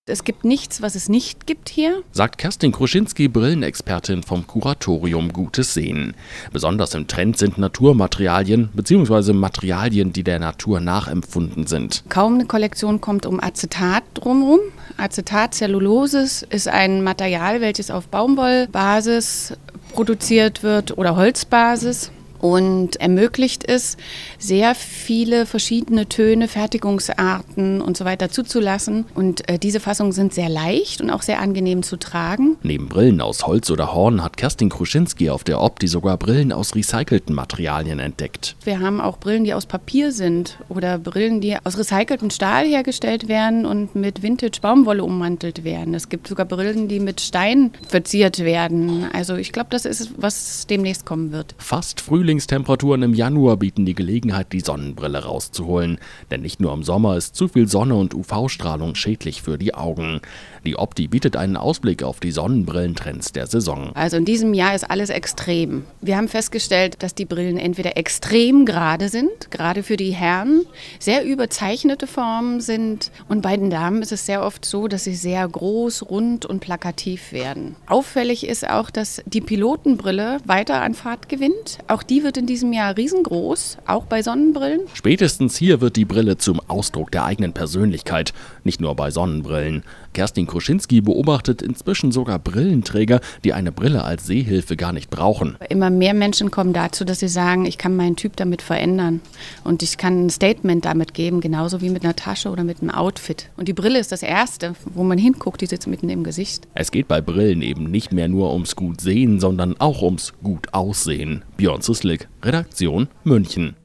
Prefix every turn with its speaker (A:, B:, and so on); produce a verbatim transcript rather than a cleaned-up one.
A: Es gibt nichts, was es nicht gibt hier,
B: sagt Kerstin Kruschinski, Brillenexpertin vom Kuratorium Gutes Sehen. Besonders im Trend sind Naturmaterialien bzw. Materialien, die der Natur nachempfunden sind.
A: Kaum eine Kollektion kommt um Acetat drumherum. Acetat, Cellulose, ist ein Material, welches auf Baumwollbasis produziert wird oder Holzbasis. Und ermöglicht es, sehr viele verschiedene Töne, Fertigungsarten und so weiter zuzulassen. Und äh, diese Fassungen sind sehr leicht und auch sehr angenehm zu tragen.
B: Neben Brillen aus Holz oder Horn hat Kerstin Kruschinski auf der Opti sogar Brillen aus recycelten Materialien entdeckt.
A: Wir haben auch Brillen, die aus Papier sind oder Brillen, die aus recyceltem Stahl hergestellt werden und mit Vintage-Baumwolle ummantelt werden. Es gibt sogar Brillen, die mit Stein verziert werden. Also ich glaube, das ist, was demnächst kommen wird.
B: Fast Frühling. Frühlingstemperaturen im Januar bieten die Gelegenheit, die Sonnenbrille rauszuholen. Denn nicht nur im Sommer ist zu viel Sonne und U V-Strahlung schädlich für die Augen. Die Opti bietet einen Ausblick auf die Sonnenbrillentrends der Saison.
A: Also in diesem Jahr ist alles extrem. Wir haben festgestellt, dass die Brillen entweder extrem gerade sind, gerade für die Herren, sehr überzeichnete Formen sind. Und bei den Damen ist es sehr oft so, dass sie sehr groß, rund und plakativ werden. Auffällig ist auch, dass die Pilotenbrille weiter an Fahrt gewinnt. Auch die wird in diesem Jahr riesengroß, auch bei Sonnenbrillen.
B: Spätestens hier wird die Brille zum Ausdruck der eigenen Persönlichkeit, nicht nur bei Sonnenbrillen. Kerstin Kruschinski beobachtet inzwischen sogar Brillenträger, die eine Brille als Sehhilfe gar nicht brauchen.
A: Immer mehr Menschen kommen dazu, dass sie sagen, ich kann meinen Typ damit verändern und ich kann ein Statement damit geben, genauso wie mit einer Tasche oder mit einem Outfit. Und die Brille ist das Erste, wo man hinguckt, die sitzt mitten im Gesicht.
B: Es geht bei Brillen eben nicht mehr nur ums gut sehen, sondern auch ums gut aussehen. Björn Zusslik, Redaktion München.